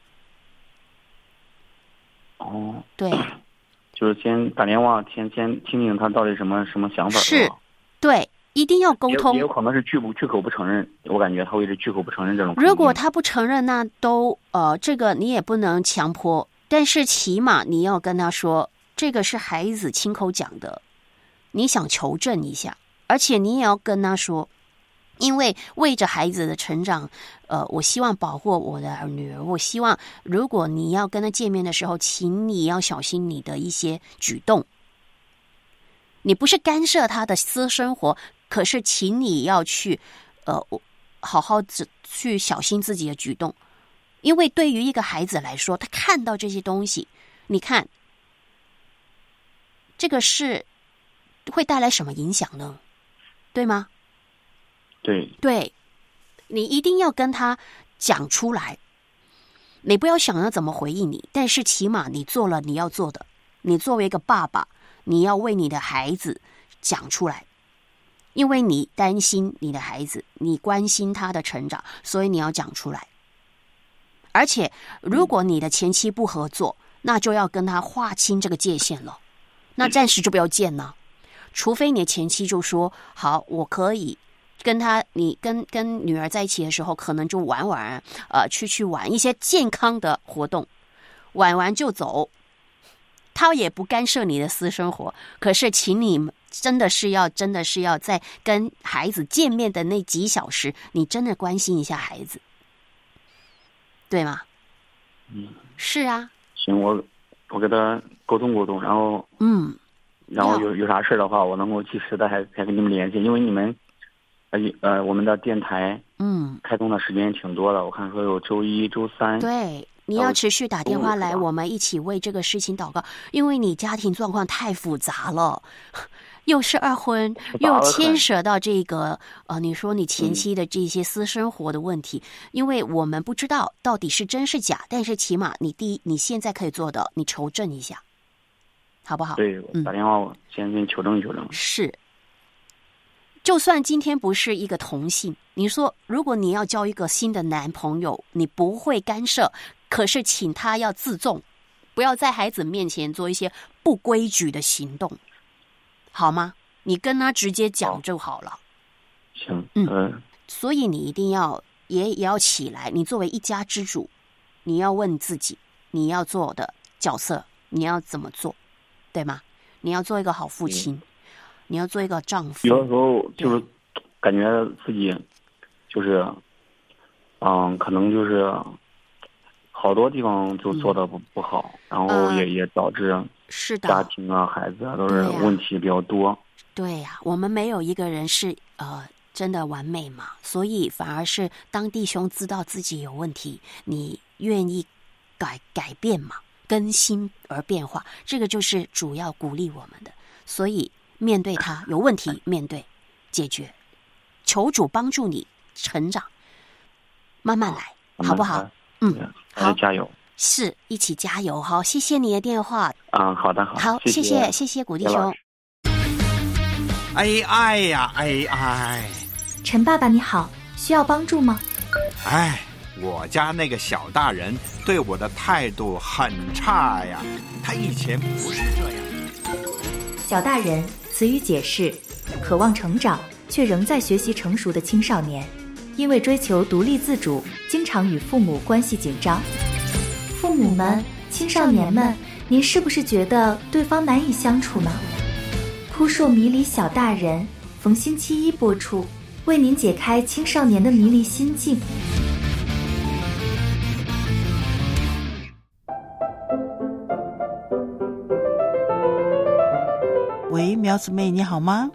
对。 就是先打电话，先听听他到底什么想法。 是，对，一定要沟通。 也有可能是拒口不承认，我感觉他会是拒口不承认这种。 如果他不承认，那都这个你也不能强迫，但是起码你要跟他说，这个是孩子亲口讲的，你想求证一下，而且你也要跟他说。因为着孩子的成长，我希望保护我的女儿。我希望如果你要跟他见面的时候，请你要小心你的一些举动。你不是干涉他的私生活，可是请你要去，好好去小心自己的举动。因为对于一个孩子来说，他看到这些东西，你看，这个是会带来什么影响呢？对吗？对，你一定要跟他讲出来，你不要想要怎么回应你，但是起码你做了你要做的，你作为一个爸爸，你要为你的孩子讲出来，因为你担心你的孩子，你关心他的成长，所以你要讲出来。而且如果你的前妻不合作，那就要跟他划清这个界限了，那暂时就不要见了，除非你的前妻就说好，我可以跟你跟女儿在一起的时候，可能就玩，去玩一些健康的活动，玩完就走，他也不干涉你的私生活。可是，请你真的是要在跟孩子见面的那几小时，你真的关心一下孩子，对吗？是啊。 行，我跟他沟通，然后然后有啥事的话，我能够及时的还跟你们联系，因为你们。我们的电台开通的时间挺多的，我看说有周1、周3。对，你要持续打电话来，我们一起为这个事情祷告，因为你家庭状况太复杂了，又是2婚，又牵涉到这个你说你前妻的这些私生活的问题，因为我们不知道到底是真是假，但是起码你现在可以做的，你求证一下，好不好？对，打电话先求证。是。就算今天不是一个同性，你说如果你要交一个新的男朋友，你不会干涉，可是请他要自重，不要在孩子面前做一些不规矩的行动，好吗？你跟他直接讲就好了。行，所以你一定要也要起来，你作为一家之主，你要问自己，你要做的角色，你要怎么做，对吗？你要做一个好父亲。你要做一个丈夫，有的时候就是感觉自己就是，可能就是好多地方就做的不好，然后也导致是的家庭啊、孩子啊都是问题比较多。对呀，我们没有一个人是真的完美嘛，所以反而是当弟兄知道自己有问题，你愿意改变嘛，更新而变化，这个就是主要鼓励我们的，所以。面对他有问题，面对解决，求主帮助你成长，慢慢来，好不好？ 好，加油， 是一起加油。好，谢谢你的电话。 好的， 好，谢谢谷弟兄。 哎呀， 陈爸爸你好，需要帮助吗？ 我家那个小大人对我的态度很差呀，他以前不是这样。 小大人，词语解释：渴望成长却仍在学习成熟的青少年，因为追求独立自主，经常与父母关系紧张。父母们、青少年们，您是不是觉得对方难以相处呢？扑朔迷离小大人，逢星期一播出，为您解开青少年的迷离心境。 喂，苗子妹你好吗？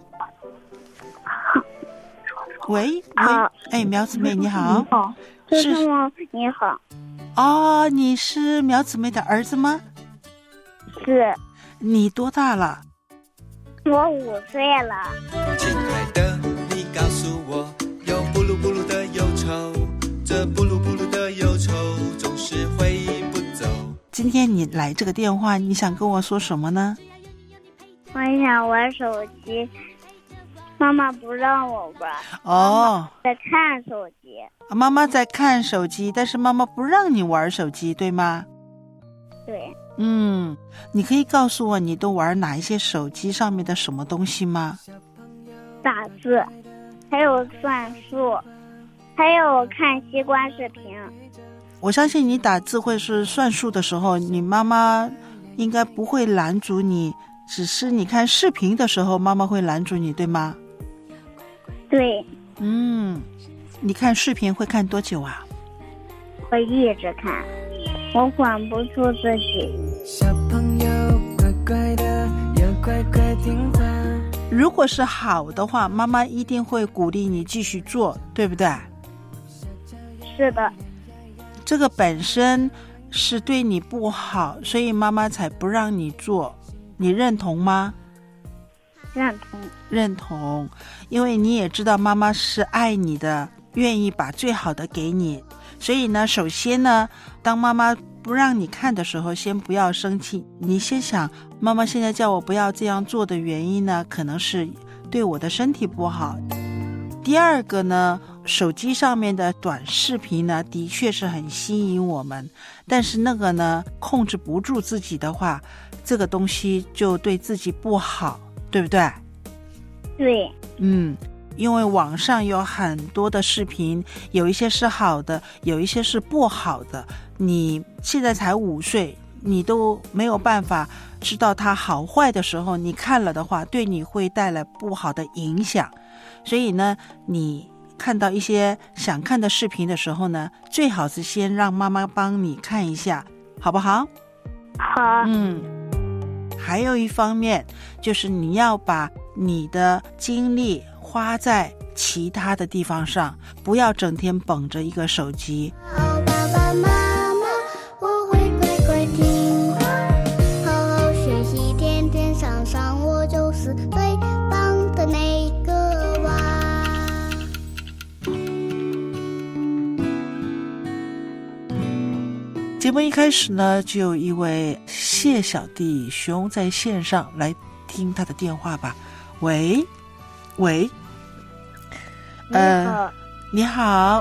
喂，苗子妹你好。 你好，是吗？你好。 哦，你是苗子妹的儿子吗？ 是。 你多大了？ 我5岁了。 亲爱的，你告诉我，有布鲁布鲁的忧愁，这布鲁布鲁的忧愁总是挥不走。 今天你来这个电话，你想跟我说什么呢？ 我想玩手机，妈妈不让我玩。 哦， 在看手机。 妈妈在看手机，但是妈妈不让你玩手机，对吗？ 对。 你可以告诉我你都玩哪一些手机上面的什么东西吗？ 打字，还有算数，还有看西瓜视频。 我相信你打字或是算数的时候，你妈妈应该不会拦阻你，只是你看视频的时候妈妈会拦阻你，对吗？ 对。 你看视频会看多久啊？ 我一直看，我管不住自己。 小朋友乖乖的，要乖乖听话。 如果是好的话，妈妈一定会鼓励你继续做，对不对？ 是的。 这个本身是对你不好，所以妈妈才不让你做，你认同吗？认同，因为你也知道妈妈是爱你的，愿意把最好的给你。所以呢，首先呢，当妈妈不让你看的时候，先不要生气，你先想，妈妈现在叫我不要这样做的原因呢，可能是对我的身体不好。第二个呢，手机上面的短视频呢，的确是很吸引我们，但是那个呢，控制不住自己的话，这个东西就对自己不好，对不对？ 对。 因为网上有很多的视频，有一些是好的，有一些是不好的。你现在才5岁，你都没有办法知道它好坏的时候，你看了的话，对你会带来不好的影响。所以呢，你看到一些想看的视频的时候呢，最好是先让妈妈帮你看一下，好不好？ 好。 还有一方面就是你要把你的精力花在其他的地方上，不要整天捧着一个手机。 好爸爸妈妈，我会乖乖听话，好好学习，天天向上，我就是最棒的那个娃。 节目一开始呢，就有一位谢小弟兄在线上来听他的电话吧。喂，你好。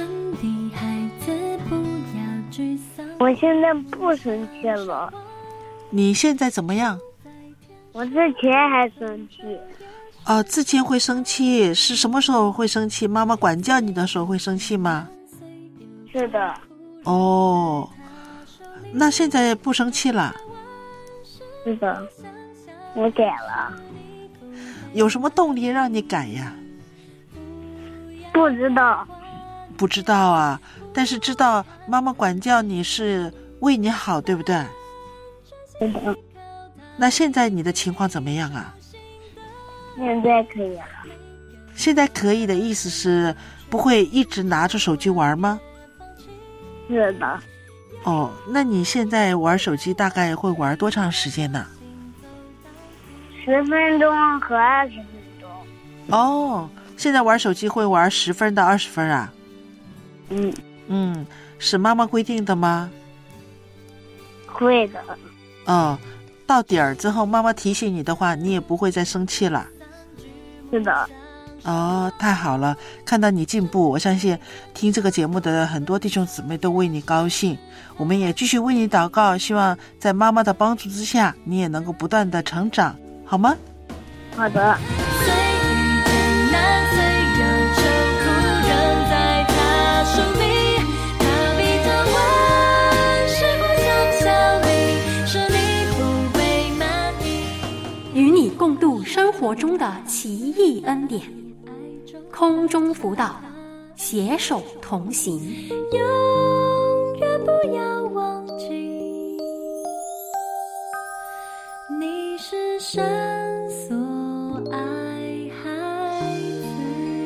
我现在不生气了。 你现在怎么样？ 我之前还生气。 之前会生气，是什么时候会生气？妈妈管教你的时候会生气吗？ 是的。 哦，那现在不生气了？ 是的，我改了。 有什么动力让你改呀？ 不知道。 不知道啊，但是知道妈妈管教你是为你好，对不对？ 是的。 那现在你的情况怎么样啊？ 现在可以了。 现在可以的意思是不会一直拿着手机玩吗？ 是的。 哦，那你现在玩手机大概会玩多长时间呢 ？10分钟和20分钟。 哦， 现在玩手机会玩10分到20分啊？是妈妈规定的吗？ 会的。 到点儿之后妈妈提醒你的话，你也不会再生气了。 是的。 太好了，看到你进步，我相信听这个节目的很多弟兄姊妹都为你高兴。我们也继续为你祷告，希望在妈妈的帮助之下，你也能够不断的成长，好吗？ 好的。 与你共度生活中的奇异恩典，空中辅导，携手同行。 永远不要忘记，你是神所爱孩子。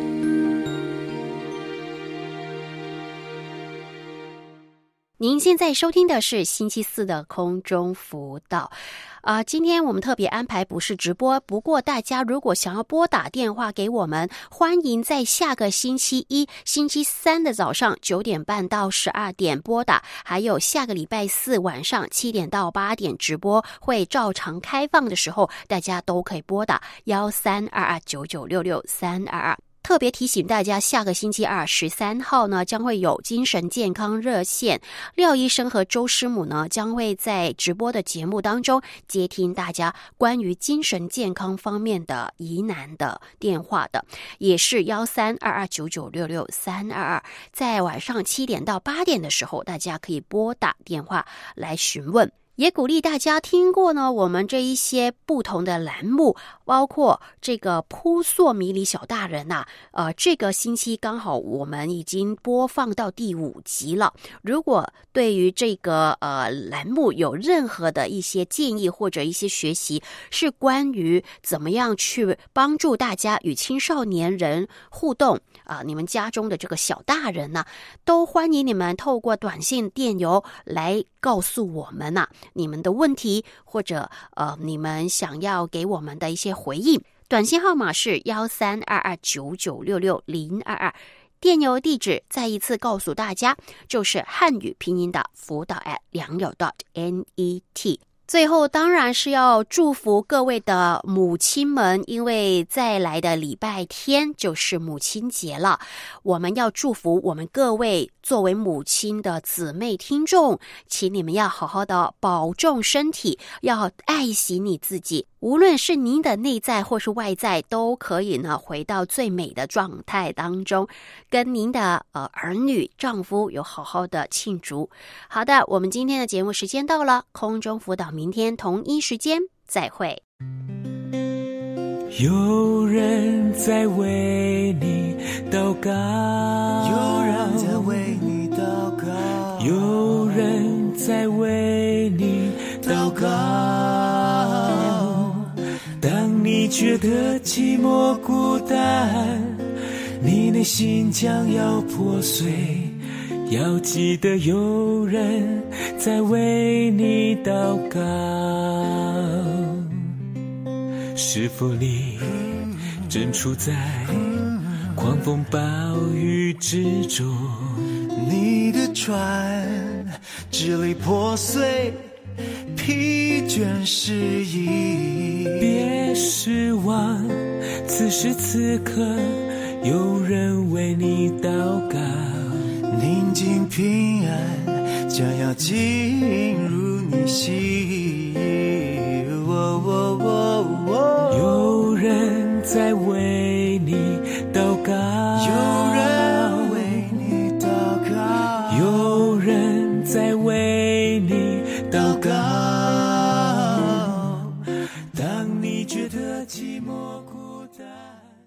您现在收听的是星期四的空中辅导。今天我们特别安排不是直播，不过大家如果想要拨打电话给我们，欢迎在下个星期一、星期三的早上9点半到12点拨打，还有下个礼拜四晚上7点到8点直播会照常开放的时候，大家都可以拨打132299663222。特别提醒大家，下个星期二13号呢，将会有精神健康热线，廖医生和周师母呢将会在直播的节目当中接听大家关于精神健康方面的疑难的电话的，也是132299663222，在晚上7点到8点的时候，大家可以拨打电话来询问。也鼓励大家听过呢我们这一些不同的栏目，包括这个扑朔迷离小大人这个星期刚好我们已经播放到第5集了。如果对于这个栏目有任何的一些建议或者一些学习，是关于怎么样去帮助大家与青少年人互动你们家中的这个小大人都欢迎你们透过短信电邮来告诉我们你们的问题，或者你们想要给我们的一些回应。短信号码是132299660222，电邮地址再一次告诉大家，就是汉语拼音的辅导@良友.net。最后当然是要祝福各位的母亲们，因为再来的礼拜天就是母亲节了，我们要祝福我们各位作为母亲的姊妹听众，请你们要好好的保重身体，要爱惜你自己，无论是您的内在或是外在，都可以呢回到最美的状态当中，跟您的儿女丈夫有好好的庆祝。好的，我们今天的节目时间到了，空中辅导明天同一时间再会。 有人在为你祷告，有人在为你祷告，有人在为你祷告。当你觉得寂寞孤单，你内心将要破碎，要记得有人在为你祷告。是否你正处在狂风暴雨之中？你的船支离破碎，疲倦失意。别失望，此时此刻有人为你祷告。宁静平安将要进入你心，有人在为你祷告，有人为你祷告，有人在为你祷告。当你觉得寂寞孤单。